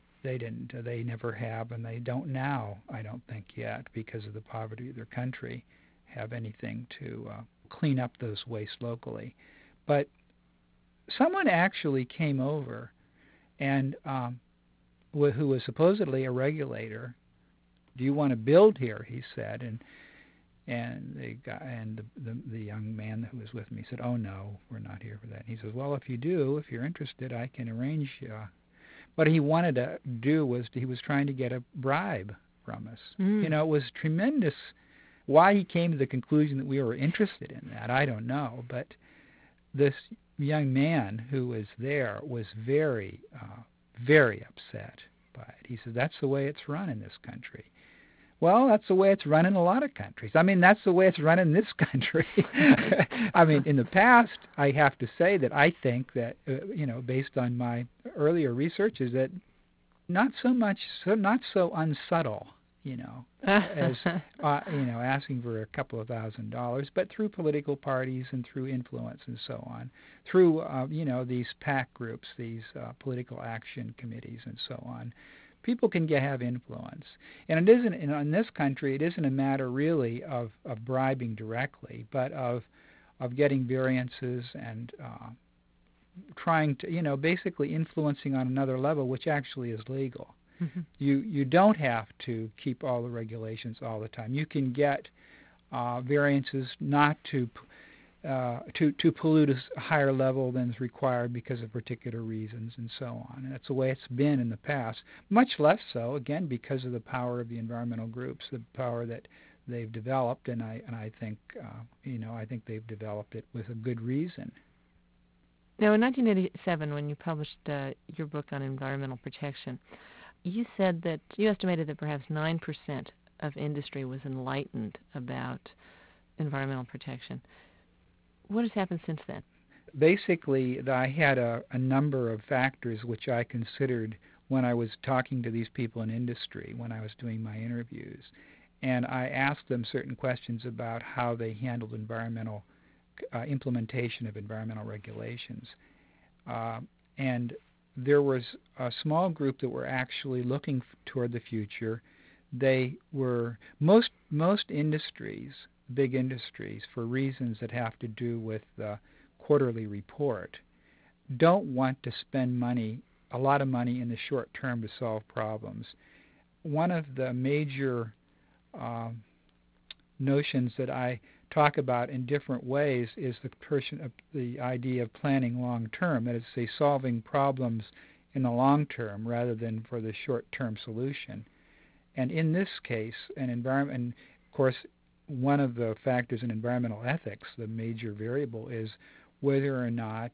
never have, and they don't now, I don't think yet, because of the poverty of their country, have anything to clean up those wastes locally. But someone actually came over, and who was supposedly a regulator. Do you want to build here? He said, and the young man who was with me said, "Oh no, we're not here for that." And he says, "Well, if you're interested, I can arrange." What he wanted to do was he was trying to get a bribe from us. It was tremendous. Why he came to the conclusion that we were interested in that, I don't know. But this young man who was there was very, very upset by it. He said, "That's the way it's run in this country." Well, that's the way it's run in a lot of countries. I mean, that's the way it's run in this country. I mean, in the past, I have to say that I think that, based on my earlier research, is that not so unsubtle, as, asking for a couple of $1,000s, but through political parties and through influence and so on, through, these PAC groups, these political action committees and so on. People can have influence. And it isn't, in this country, it isn't a matter really of bribing directly, but of getting variances and trying to, basically influencing on another level, which actually is legal. You don't have to keep all the regulations all the time. You can get variances not to to pollute a higher level than is required because of particular reasons and so on. And that's the way it's been in the past. Much less so, again, because of the power of the environmental groups, the power that they've developed, and I think I think they've developed it with a good reason. Now, in 1987, when you published your book on environmental protection, you said that you estimated that perhaps 9% of industry was enlightened about environmental protection. What has happened since then? Basically, I had a number of factors which I considered when I was talking to these people in industry, when I was doing my interviews. And I asked them certain questions about how they handled environmental implementation of environmental regulations. And there was a small group that were actually looking toward the future. They were, most industries, big industries, for reasons that have to do with the quarterly report, don't want to spend a lot of money in the short term to solve problems. One of the major notions that I talk about in different ways is the idea of planning long term, that is to say solving problems in the long term rather than for the short term solution. And in this case, and of course, one of the factors in environmental ethics, the major variable, is whether or not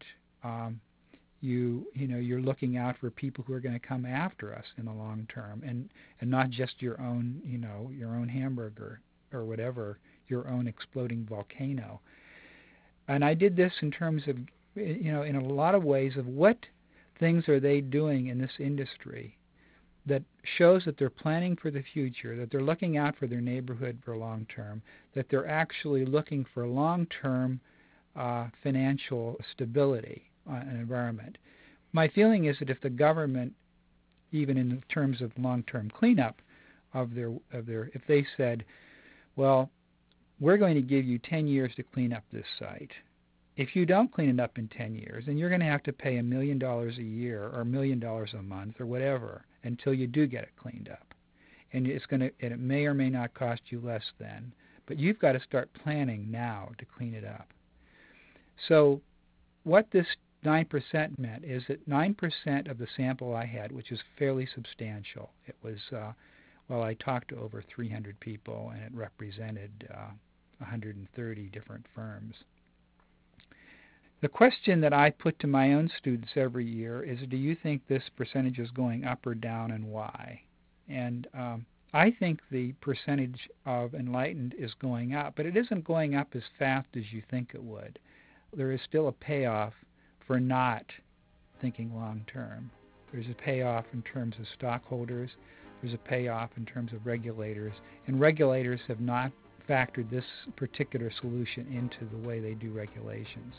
you're looking out for people who are going to come after us in the long term, and not just your own hamburger or whatever, your own exploding volcano. And I did this in terms of, in a lot of ways, of what things are they doing in this industry that shows that they're planning for the future, that they're looking out for their neighborhood for long term, that they're actually looking for long-term financial stability on an environment. My feeling is that if the government, even in terms of long-term cleanup of their, if they said, well, we're going to give you 10 years to clean up this site. If you don't clean it up in 10 years, then you're going to have to pay $1 million a year or $1 million a month or whatever until you do get it cleaned up. And it may or may not cost you less then, but you've got to start planning now to clean it up. So what this 9% meant is that 9% of the sample I had, which is fairly substantial, it was, I talked to over 300 people, and it represented 130 different firms. The question that I put to my own students every year is, do you think this percentage is going up or down, and why? And I think the percentage of enlightened is going up, but it isn't going up as fast as you think it would. There is still a payoff for not thinking long term. There's a payoff in terms of stockholders. There's a payoff in terms of regulators. And regulators have not factored this particular solution into the way they do regulations.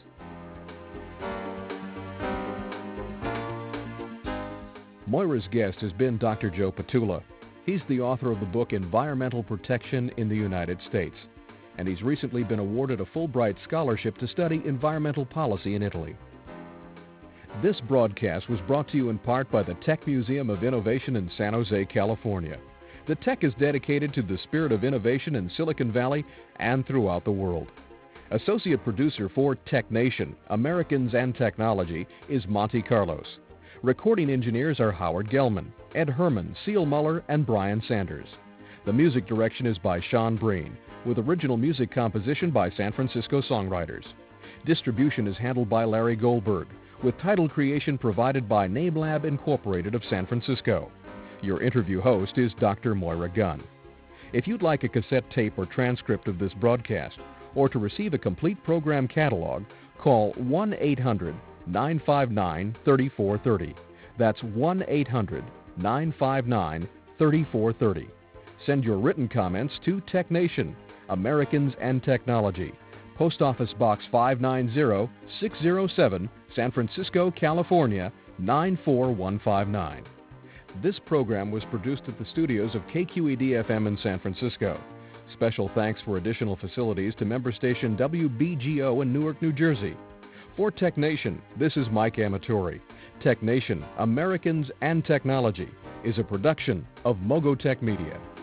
Moira's guest has been Dr. Joe Petula. He's the author of the book Environmental Protection in the United States, and he's recently been awarded a Fulbright scholarship to study environmental policy in Italy. This broadcast was brought to you in part by the Tech Museum of Innovation in San Jose, California. The Tech is dedicated to the spirit of innovation in Silicon Valley and throughout the world. Associate producer for Tech Nation, Americans and Technology, is Monty Carlos. Recording engineers are Howard Gelman, Ed Herman, Seal Muller, and Brian Sanders. The music direction is by Sean Breen, with original music composition by San Francisco songwriters. Distribution is handled by Larry Goldberg, with title creation provided by NameLab Incorporated of San Francisco. Your interview host is Dr. Moira Gunn. If you'd like a cassette tape or transcript of this broadcast, or to receive a complete program catalog, call 1-800-959-3430. That's 1-800-959-3430. Send your written comments to Tech Nation, Americans and Technology, Post Office Box 590-607, San Francisco, California, 94159. This program was produced at the studios of KQED-FM in San Francisco. Special thanks for additional facilities to member station WBGO in Newark, New Jersey. For Tech Nation, this is Mike Amatori. Tech Nation, Americans and Technology is a production of Mogotech Media.